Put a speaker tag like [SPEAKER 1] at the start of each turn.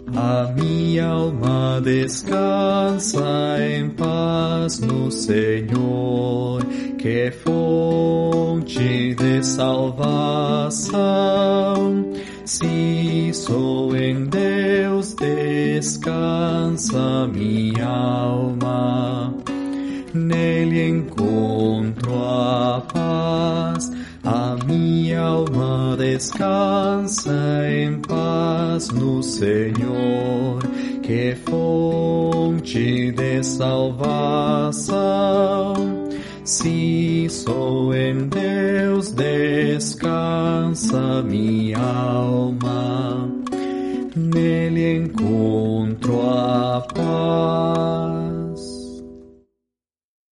[SPEAKER 1] A minha alma descansa em paz no Senhor, que é fonte de salvação. Se sou em Deus, descansa minha alma. Nele encontro a paz. A minha alma descansa em paz no Senhor, que é fonte de salvação. Se sou em Deus, descansa minha alma. Nele encontro a paz.